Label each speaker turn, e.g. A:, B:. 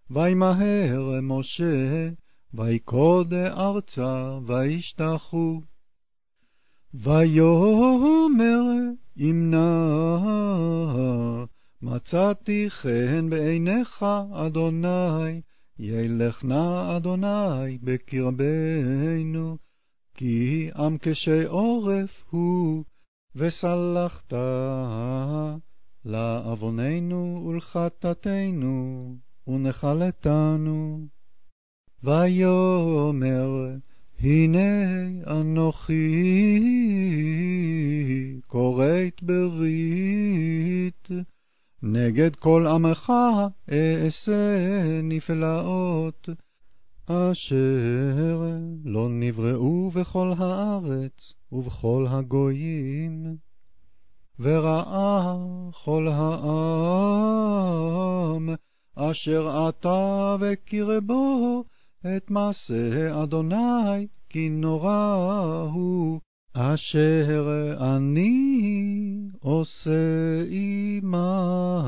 A: וימהר משה, ויקוד ארצה, וישתחו. ויאמר אם נא מצאתי חן בעיניך, אדוני, ילך נא אדוני בקרבנו, כי עם קשה עורף הוא, וסלחת לעווננו ולחטאתנו, ונחלתנו. ויאמר הנה אנוכי כורת ברית, נגד כל עמך אעשה נפלאות, אשר לא נבראו בכל הארץ ובכל הגויים. וראה כל העם אשר אתה בקרבו את מעשה אדוני, כי נורא הוא אשר אני עושה עמם.